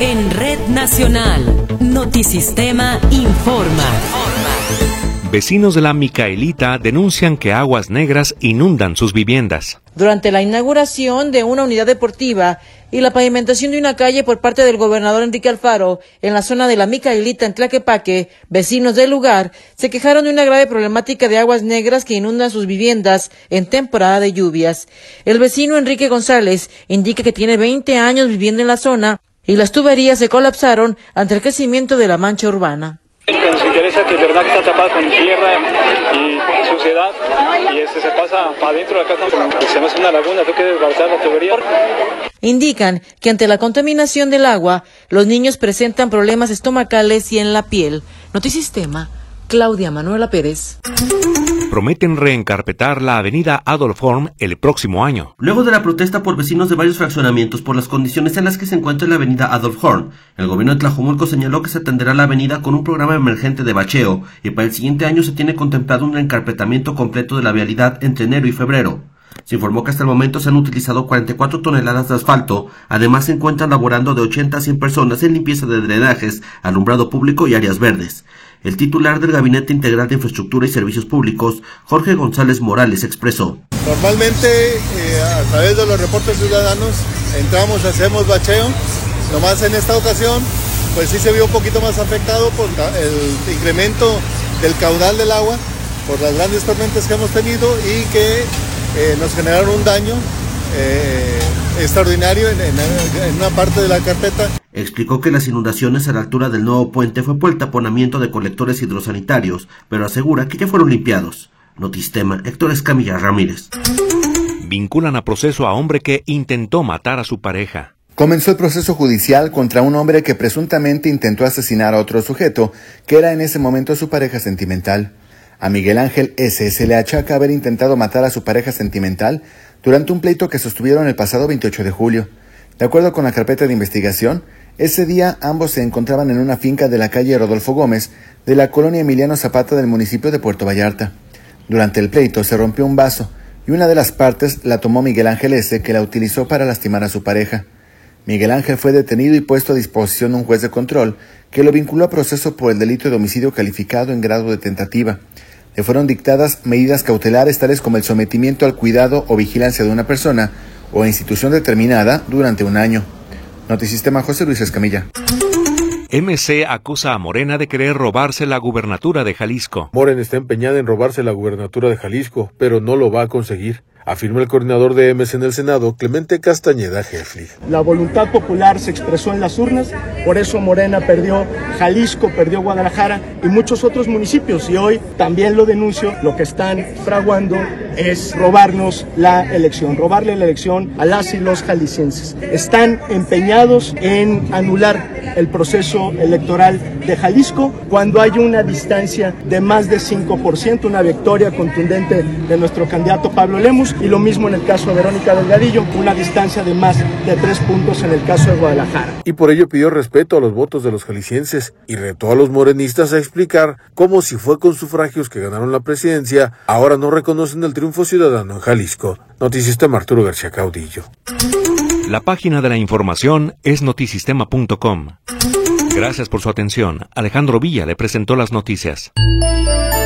En Red Nacional, Notisistema informa. Vecinos de la Micaelita denuncian que aguas negras inundan sus viviendas. Durante la inauguración de una unidad deportiva y la pavimentación de una calle por parte del gobernador Enrique Alfaro en la zona de la Micaelita en Tlaquepaque, vecinos del lugar se quejaron de una grave problemática de aguas negras que inundan sus viviendas en temporada de lluvias. El vecino Enrique González indica que tiene 20 años viviendo en la zona y las tuberías se colapsaron ante el crecimiento de la mancha urbana. Nos interesa que verdad está tapada con tierra y suciedad y se pasa para adentro de la casa, se me hace una laguna, tengo que desbalzar la tubería. Indican que ante la contaminación del agua, los niños presentan problemas estomacales y en la piel. Notisistema, Claudia Manuela Pérez. Prometen reencarpetar la avenida Adolf Horn el próximo año. Luego de la protesta por vecinos de varios fraccionamientos por las condiciones en las que se encuentra la avenida Adolf Horn, el gobierno de Tlajomulco señaló que se atenderá la avenida con un programa emergente de bacheo y para el siguiente año se tiene contemplado un reencarpetamiento completo de la vialidad entre enero y febrero. Se informó que hasta el momento se han utilizado 44 toneladas de asfalto, además se encuentran laborando de 80 a 100 personas en limpieza de drenajes, alumbrado público y áreas verdes. El titular del Gabinete Integral de Infraestructura y Servicios Públicos, Jorge González Morales, expresó. Normalmente, a través de los reportes ciudadanos, entramos, hacemos bacheo, nomás en esta ocasión, pues sí se vio un poquito más afectado por el incremento del caudal del agua, por las grandes tormentas que hemos tenido y que nos generaron un daño extraordinario en una parte de la carpeta. Explicó que las inundaciones a la altura del nuevo puente fue por el taponamiento de colectores hidrosanitarios, pero asegura que ya fueron limpiados. Notisistema, Héctor Escamilla Ramírez. Vinculan a proceso a hombre que intentó matar a su pareja. Comenzó el proceso judicial contra un hombre que presuntamente intentó asesinar a otro sujeto, que era en ese momento su pareja sentimental. A Miguel Ángel S. se le achaca haber intentado matar a su pareja sentimental durante un pleito que sostuvieron el pasado 28 de julio. De acuerdo con la carpeta de investigación, ese día ambos se encontraban en una finca de la calle Rodolfo Gómez, de la colonia Emiliano Zapata del municipio de Puerto Vallarta. Durante el pleito se rompió un vaso y una de las partes la tomó Miguel Ángel S., que la utilizó para lastimar a su pareja. Miguel Ángel fue detenido y puesto a disposición de un juez de control que lo vinculó a proceso por el delito de homicidio calificado en grado de tentativa. Le fueron dictadas medidas cautelares tales como el sometimiento al cuidado o vigilancia de una persona o institución determinada durante un año. Notisistema, José Luis Escamilla. MC acusa a Morena de querer robarse la gubernatura de Jalisco. Morena está empeñada en robarse la gubernatura de Jalisco, pero no lo va a conseguir, afirma el coordinador de MC en el Senado, Clemente Castañeda Hefli. La voluntad popular se expresó en las urnas, por eso Morena perdió Jalisco, perdió Guadalajara y muchos otros municipios, y hoy también lo denuncio, lo que están fraguando es robarnos la elección, robarle la elección a las y los jaliscienses. Están empeñados en anular el proceso electoral de Jalisco cuando hay una distancia de más de 5%, una victoria contundente de nuestro candidato Pablo Lemus, y lo mismo en el caso de Verónica Delgadillo, una distancia de más de 3 puntos en el caso de Guadalajara. Y por ello pidió respeto a los votos de los jaliscienses y retó a los morenistas a explicar cómo, si fue con sufragios que ganaron la presidencia, ahora no reconocen el triunfo ciudadano en Jalisco. Notisistema, Arturo García Caudillo. La página de la información es notisistema.com. Gracias por su atención. Alejandro Villa le presentó las noticias.